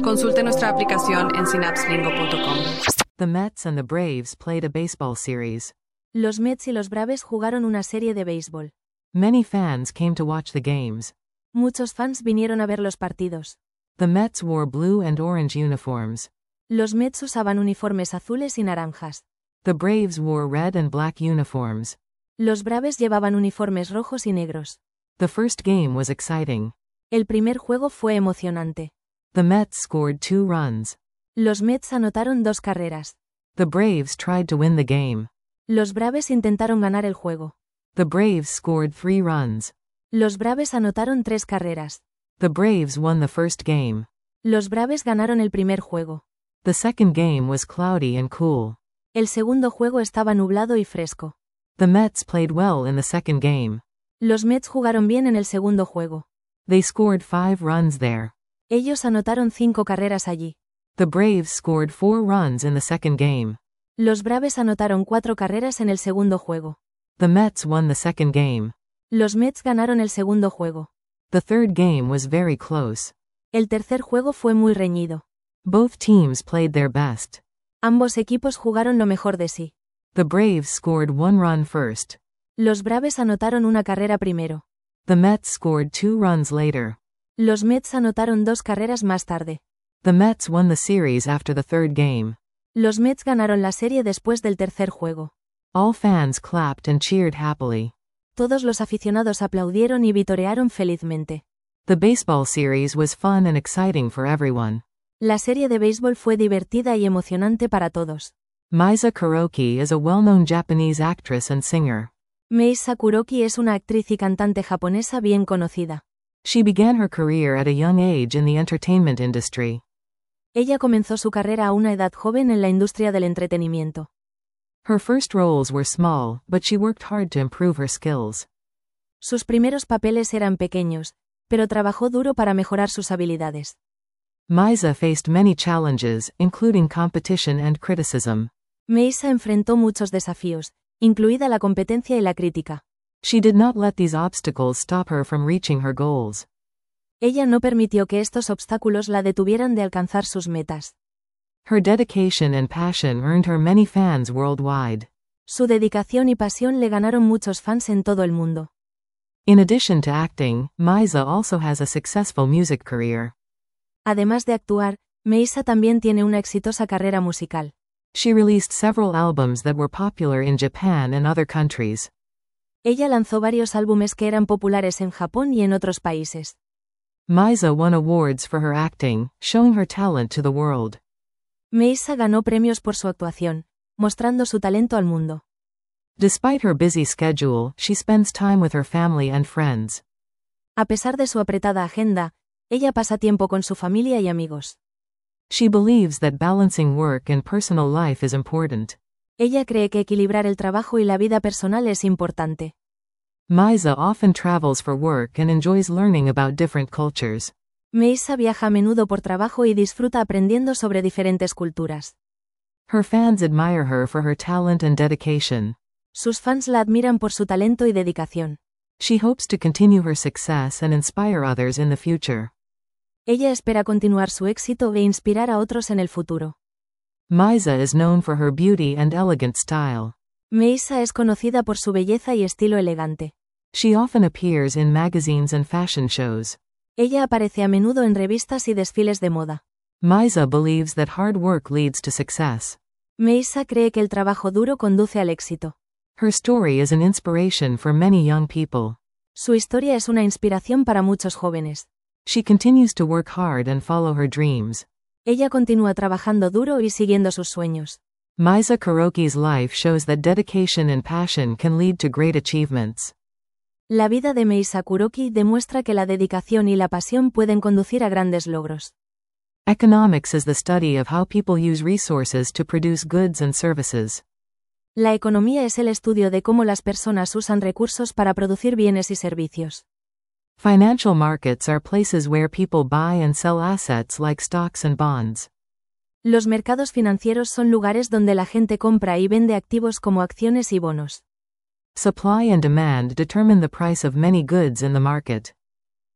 Consulte nuestra aplicación en synapselingo.com. The Mets and the Braves played a baseball series. Los Mets y los Braves jugaron una serie de béisbol. Many fans came to watch the games. Muchos fans vinieron a ver los partidos. The Mets wore blue and orange uniforms. Los Mets usaban uniformes azules y naranjas. The Braves wore red and black uniforms. Los Braves llevaban uniformes rojos y negros. The first game was exciting. El primer juego fue emocionante. The Mets scored 2 runs. Los Mets anotaron 2 carreras. The Braves tried to win the game. Los Braves intentaron ganar el juego. The Braves scored 3 runs. Los Braves anotaron 3 carreras. The Braves won the first game. Los Braves ganaron el primer juego. The second game was cloudy and cool. El segundo juego estaba nublado y fresco. The Mets played well in the second game. Los Mets jugaron bien en el segundo juego. They scored 5 runs there. Ellos anotaron 5 carreras allí. The Braves scored 4 runs in the second game. Los Braves anotaron 4 carreras en el segundo juego. The Mets won the second game. Los Mets ganaron el segundo juego. The third game was very close. El tercer juego fue muy reñido. Both teams played their best. Ambos equipos jugaron lo mejor de sí. The Braves scored 1 run first. Los Braves anotaron una carrera primero. The Mets scored 2 runs later. Los Mets anotaron 2 carreras más tarde. The Mets won the series after the third game. Los Mets ganaron la serie después del tercer juego. All fans clapped and cheered happily. Todos los aficionados aplaudieron y vitorearon felizmente. The baseball series was fun and exciting for everyone. La serie de béisbol fue divertida y emocionante para todos. Maisa Kuroki is a well-known Japanese actress and singer. Mei Sakuroki es una actriz y cantante japonesa bien conocida. She began her career at a young age in the entertainment industry. Ella comenzó su carrera a una edad joven en la industria del entretenimiento. Her first roles were small, but she worked hard to improve her skills. Sus primeros papeles eran pequeños, pero trabajó duro para mejorar sus habilidades. Maisa faced many challenges, including competition and criticism. Meisa enfrentó muchos desafíos, incluida la competencia y la crítica. She did not let these obstacles stop her from reaching her goals. Ella no permitió que estos obstáculos la detuvieran de alcanzar sus metas. Her dedication and passion earned her many fans worldwide. Su dedicación y pasión le ganaron muchos fans en todo el mundo. In addition to acting, Maisa also has a successful music career. Además de actuar, Meisa también tiene una exitosa carrera musical. She released several albums that were popular in Japan and other countries. Ella lanzó varios álbumes que eran populares en Japón y en otros países. Maisa won awards for her acting, showing her talent to the world. Meisa ganó premios por su actuación, mostrando su talento al mundo. Despite her busy schedule, she spends time with her family and friends. A pesar de su apretada agenda, ella pasa tiempo con su familia y amigos. She believes that balancing work and personal life is important. Ella cree que equilibrar el trabajo y la vida personal es importante. Maisa often travels for work and enjoys learning about different cultures. Meisa viaja a menudo por trabajo y disfruta aprendiendo sobre diferentes culturas. Her fans admire her for her talent and dedication. Sus fans la admiran por su talento y dedicación. She hopes to continue her success and inspire others in the future. Ella espera continuar su éxito e inspirar a otros en el futuro. Maisa is known for her beauty and elegant style. Meisa es conocida por su belleza y estilo elegante. She often appears in magazines and fashion shows. Ella aparece a menudo en revistas y desfiles de moda. Maisa believes that hard work leads to success. Meisa cree que el trabajo duro conduce al éxito. Her story is an inspiration for many young people. Su historia es una inspiración para muchos jóvenes. She continues to work hard and follow her dreams. Ella continúa trabajando duro y siguiendo sus sueños. Maisa Kuroki's life shows that dedication and passion can lead to great achievements. La vida de Meisa Kuroki demuestra que la dedicación y la pasión pueden conducir a grandes logros. Economics is the study of how people use resources to produce goods and services. La economía es el estudio de cómo las personas usan recursos para producir bienes y servicios. Financial markets are places where people buy and sell assets like stocks and bonds. Los mercados financieros son lugares donde la gente compra y vende activos como acciones y bonos. Supply and demand determine the price of many goods in the market.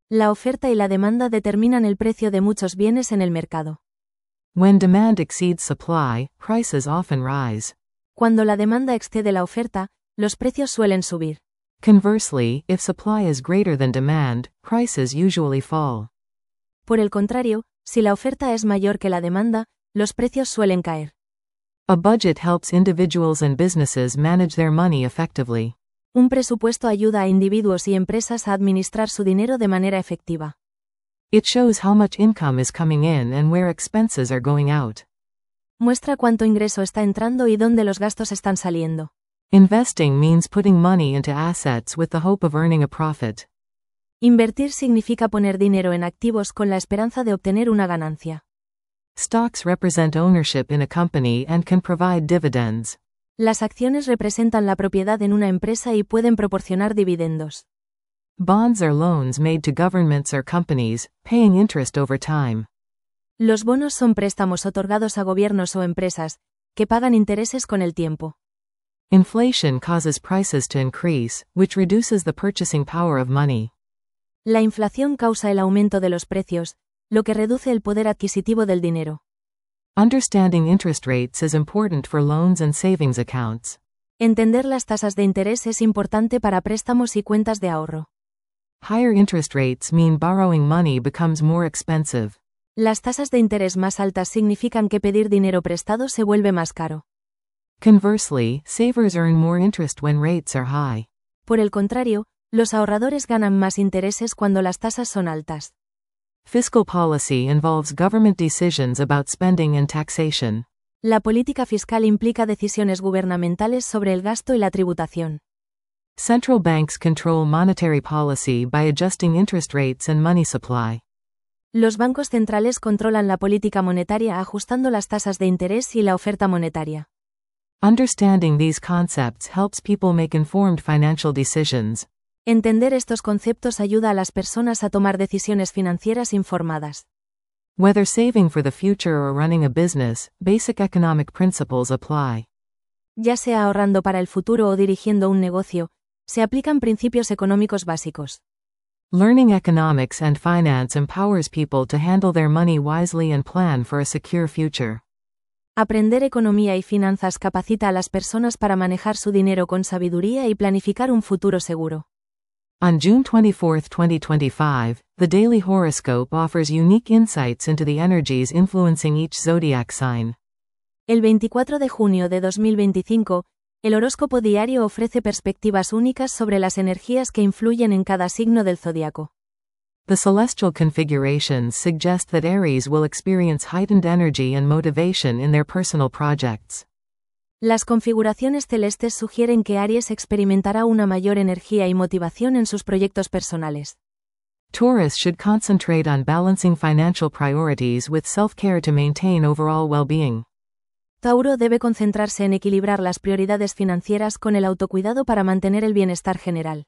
La oferta y la demanda determinan el precio de muchos bienes en el mercado. When demand exceeds supply, prices often rise. Cuando la demanda excede la oferta, los precios suelen subir. Conversely, if supply is greater than demand, prices usually fall. Por el contrario, si la oferta es mayor que la demanda, los precios suelen caer. A budget helps individuals and businesses manage their money effectively. Un presupuesto ayuda a individuos y empresas a administrar su dinero de manera efectiva. It shows how much income is coming in and where expenses are going out. Muestra cuánto ingreso está entrando y dónde los gastos están saliendo. Investing means putting money into assets with the hope of earning a profit. Invertir significa poner dinero en activos con la esperanza de obtener una ganancia. Stocks represent ownership in a company and can provide dividends. Las acciones representan la propiedad en una empresa y pueden proporcionar dividendos. Bonds are loans made to governments or companies, paying interest over time. Los bonos son préstamos otorgados a gobiernos o empresas, que pagan intereses con el tiempo. Inflation causes prices to increase, which reduces the purchasing power of money. La inflación causa el aumento de los precios, lo que reduce el poder adquisitivo del dinero. Understanding interest rates is important for loans and savings accounts. Entender las tasas de interés es importante para préstamos y cuentas de ahorro. Higher interest rates mean borrowing money becomes more expensive. Las tasas de interés más altas significan que pedir dinero prestado se vuelve más caro. Conversely, savers earn more interest when rates are high. Por el contrario, los ahorradores ganan más intereses cuando las tasas son altas. Fiscal policy involves government decisions about spending and taxation. La política fiscal implica decisiones gubernamentales sobre el gasto y la tributación. Central banks control monetary policy by adjusting interest rates and money supply. Los bancos centrales controlan la política monetaria ajustando las tasas de interés y la oferta monetaria. Understanding these concepts helps people make informed financial decisions. Entender estos conceptos ayuda a las personas a tomar decisiones financieras informadas. Whether saving for the future or running a business, basic economic principles apply. Ya sea ahorrando para el futuro o dirigiendo un negocio, se aplican principios económicos básicos. Learning economics and finance empowers people to handle their money wisely and plan for a secure future. Aprender economía y finanzas capacita a las personas para manejar su dinero con sabiduría y planificar un futuro seguro. On June 24, 2025, the Daily Horoscope offers unique insights into the energies influencing each zodiac sign. El 24 de junio de 2025, el horóscopo diario ofrece perspectivas únicas sobre las energías que influyen en cada signo del zodiaco. The celestial configurations suggest that Aries will experience heightened energy and motivation in their personal projects. Las configuraciones celestes sugieren que Aries experimentará una mayor energía y motivación en sus proyectos personales. Taurus should concentrate on balancing financial priorities with self-care to maintain overall well-being. Tauro debe concentrarse en equilibrar las prioridades financieras con el autocuidado para mantener el bienestar general.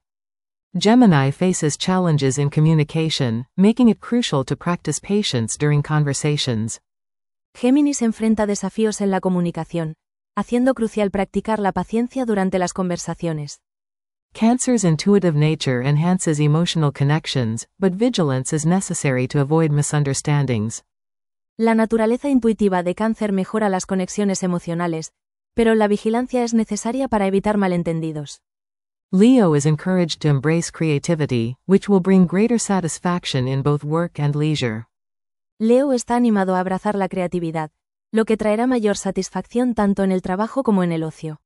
Gemini faces challenges in communication, making it crucial to practice patience during conversations. Géminis enfrenta desafíos en la comunicación, haciendo crucial practicar la paciencia durante las conversaciones. Cancer's intuitive nature enhances emotional connections, but vigilance is necessary to avoid misunderstandings. La naturaleza intuitiva de Cáncer mejora las conexiones emocionales, pero la vigilancia es necesaria para evitar malentendidos. Leo is encouraged to embrace creativity, which will bring greater satisfaction in both work and leisure. Leo está animado a abrazar la creatividad, lo que traerá mayor satisfacción tanto en el trabajo como en el ocio.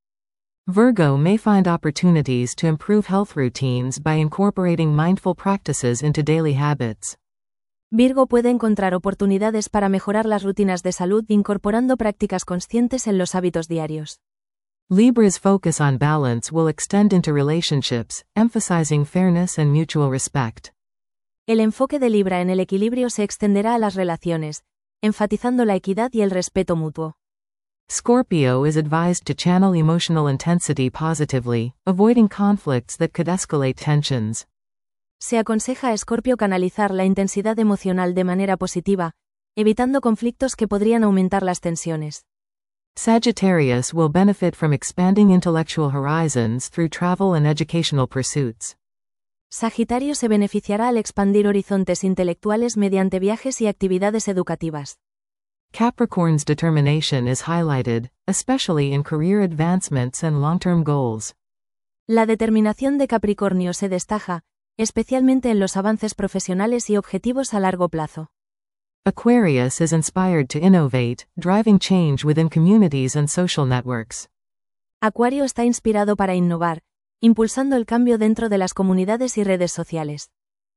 Virgo may find opportunities to improve health routines by incorporating mindful practices into daily habits. Virgo puede encontrar oportunidades para mejorar las rutinas de salud incorporando prácticas conscientes en los hábitos diarios. Libra's focus on balance will extend into relationships, emphasizing fairness and mutual respect. El enfoque de Libra en el equilibrio se extenderá a las relaciones, enfatizando la equidad y el respeto mutuo. Scorpio is advised to channel emotional intensity positively, avoiding conflicts that could escalate tensions. Se aconseja a Escorpio canalizar la intensidad emocional de manera positiva, evitando conflictos que podrían aumentar las tensiones. Sagittarius will benefit from expanding intellectual horizons through travel and educational pursuits. Sagitario se beneficiará al expandir horizontes intelectuales mediante viajes y actividades educativas. Capricorn's determination is highlighted, especially in career advancements and long-term goals. La determinación de Capricornio se destaca, especialmente en los avances profesionales y objetivos a largo plazo. Aquarius is inspired to innovate, driving change within communities and social networks. Acuario está inspirado para innovar, impulsando el cambio dentro de las comunidades y redes sociales.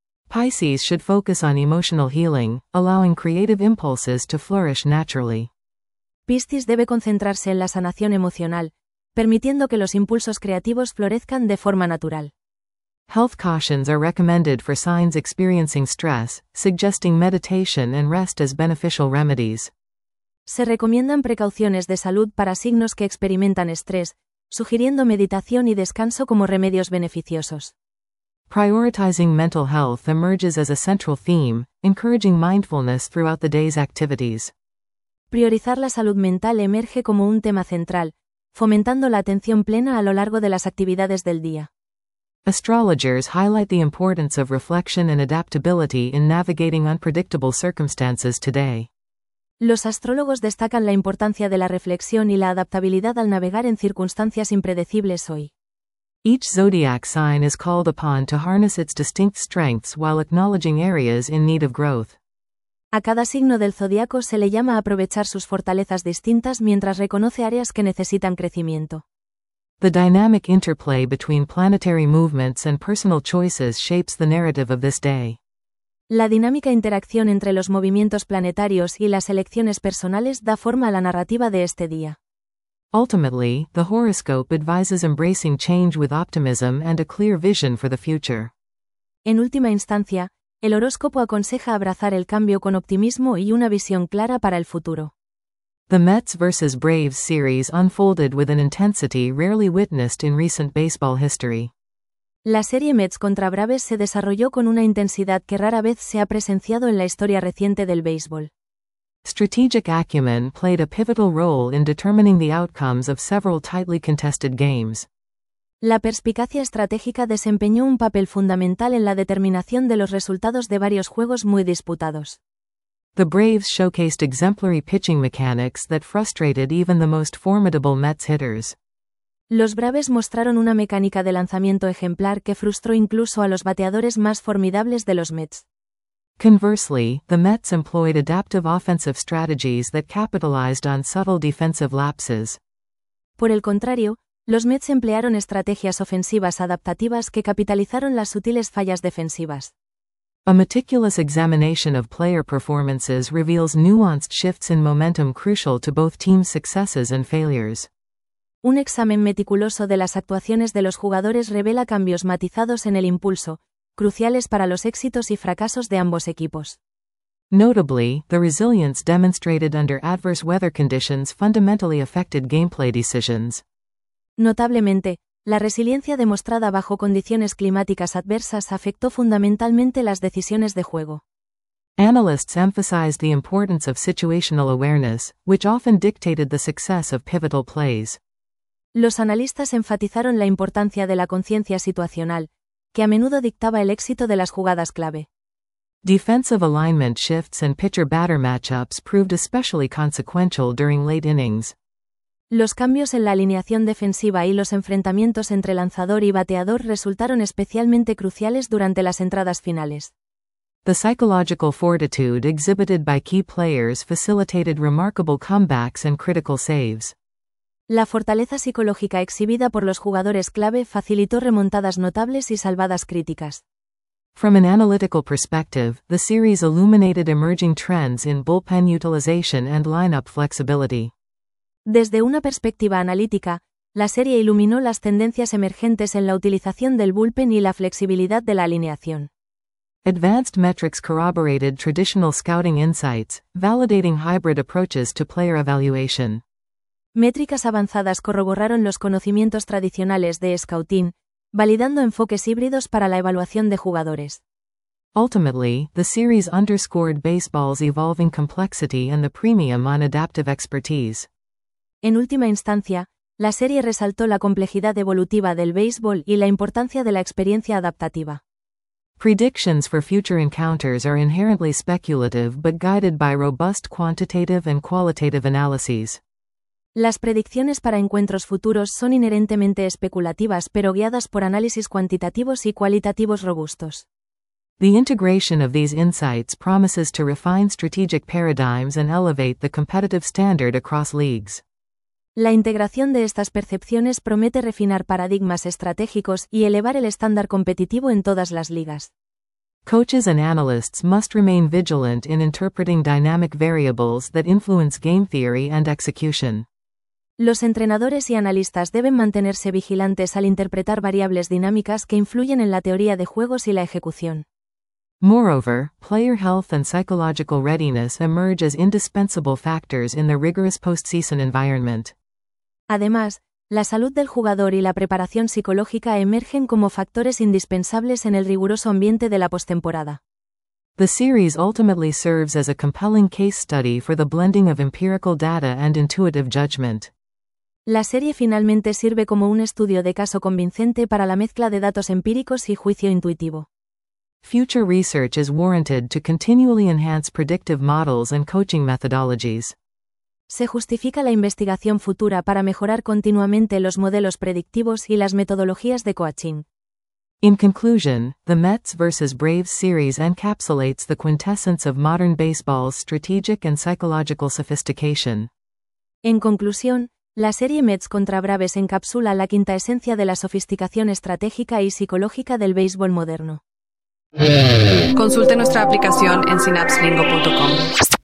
Pisces should focus on emotional healing, allowing creative impulses to flourish naturally. Piscis debe concentrarse en la sanación emocional, permitiendo que los impulsos creativos florezcan de forma natural. Health cautions are recommended for signs experiencing stress, suggesting meditation and rest as beneficial remedies. Se recomiendan precauciones de salud para signos que experimentan estrés, sugiriendo meditación y descanso como remedios beneficiosos. Prioritizing mental health emerges as a central theme, encouraging mindfulness throughout the day's activities. Priorizar la salud mental emerge como un tema central, fomentando la atención plena a lo largo de las actividades del día. Astrologers highlight the importance of reflection and adaptability in navigating unpredictable circumstances today. Los astrólogos destacan la importancia de la reflexión y la adaptabilidad al navegar en circunstancias impredecibles hoy. Each zodiac sign is called upon to harness its distinct strengths while acknowledging areas in need of growth. A cada signo del zodiaco se le llama a aprovechar sus fortalezas distintas mientras reconoce áreas que necesitan crecimiento. The dynamic interplay between planetary movements and personal choices shapes the narrative of this day. La dinámica interacción entre los movimientos planetarios y las elecciones personales da forma a la narrativa de este día. Ultimately, the horoscope advises embracing change with optimism and a clear vision for the future. En última instancia, el horóscopo aconseja abrazar el cambio con optimismo y una visión clara para el futuro. The Mets vs. Braves series unfolded with an intensity rarely witnessed in recent baseball history. La serie Mets contra Braves se desarrolló con una intensidad que rara vez se ha presenciado en la historia reciente del béisbol. Strategic acumen played a pivotal role in determining the outcomes of several tightly contested games. La perspicacia estratégica desempeñó un papel fundamental en la determinación de los resultados de varios juegos muy disputados. The Braves showcased exemplary pitching mechanics that frustrated even the most formidable Mets hitters. Los Braves mostraron una mecánica de lanzamiento ejemplar que frustró incluso a los bateadores más formidables de los Mets. Conversely, the Mets employed adaptive offensive strategies that capitalized on subtle defensive lapses. Por el contrario, los Mets emplearon estrategias ofensivas adaptativas que capitalizaron las sutiles fallas defensivas. A meticulous examination of player performances reveals nuanced shifts in momentum crucial to both teams' successes and failures. Un examen meticuloso de las actuaciones de los jugadores revela cambios matizados en el impulso, cruciales para los éxitos y fracasos de ambos equipos. Notably, the resilience demonstrated under adverse weather conditions fundamentally affected gameplay decisions. Notablemente, la resiliencia demostrada bajo condiciones climáticas adversas afectó fundamentalmente las decisiones de juego. Analysts emphasized the importance of situational awareness, which often dictated the success of pivotal plays. Los analistas enfatizaron la importancia de la conciencia situacional, que a menudo dictaba el éxito de las jugadas clave. Defensive alignment shifts and pitcher-batter matchups proved especially consequential during late innings. Los cambios en la alineación defensiva y los enfrentamientos entre lanzador y bateador resultaron especialmente cruciales durante las entradas finales. The psychological fortitude exhibited by key players facilitated remarkable comebacks and critical saves. La fortaleza psicológica exhibida por los jugadores clave facilitó remontadas notables y salvadas críticas. From an analytical perspective, the series illuminated emerging trends in bullpen utilization and lineup flexibility. Desde una perspectiva analítica, la serie iluminó las tendencias emergentes en la utilización del bullpen y la flexibilidad de la alineación. Advanced metrics corroborated traditional scouting insights, validating hybrid approaches to player evaluation. Métricas avanzadas corroboraron los conocimientos tradicionales de scouting, validando enfoques híbridos para la evaluación de jugadores. Ultimately, the series underscored baseball's evolving complexity and the premium on adaptive expertise. En última instancia, la serie resaltó la complejidad evolutiva del béisbol y la importancia de la experiencia adaptativa. Predictions for future encounters are inherently speculative but guided by robust quantitative and qualitative analyses. Las predicciones para encuentros futuros son inherentemente especulativas pero guiadas por análisis cuantitativos y cualitativos robustos. The integration of these insights promises to refine strategic paradigms and elevate the competitive standard across leagues. La integración de estas percepciones promete refinar paradigmas estratégicos y elevar el estándar competitivo en todas las ligas. Coaches and analysts must remain vigilant in interpreting dynamic variables that influence game theory and execution. Los entrenadores y analistas deben mantenerse vigilantes al interpretar variables dinámicas que influyen en la teoría de juegos y la ejecución. Moreover, player health and psychological readiness emerge as indispensable factors in the rigorous postseason environment. Además, la salud del jugador y la preparación psicológica emergen como factores indispensables en el riguroso ambiente de la postemporada. The series ultimately serves as a compelling case study for the blending of empirical data and intuitive judgment. La serie finalmente sirve como un estudio de caso convincente para la mezcla de datos empíricos y juicio intuitivo. Future research is warranted to continually enhance predictive models and coaching methodologies. Se justifica la investigación futura para mejorar continuamente los modelos predictivos y las metodologías de coaching. In conclusion, the Mets vs. Braves series encapsulates the quintessence of modern baseball's strategic and psychological sophistication. En conclusión, la serie Mets contra Braves encapsula la quinta esencia de la sofisticación estratégica y psicológica del béisbol moderno. Consulte nuestra aplicación en synapselingo.com.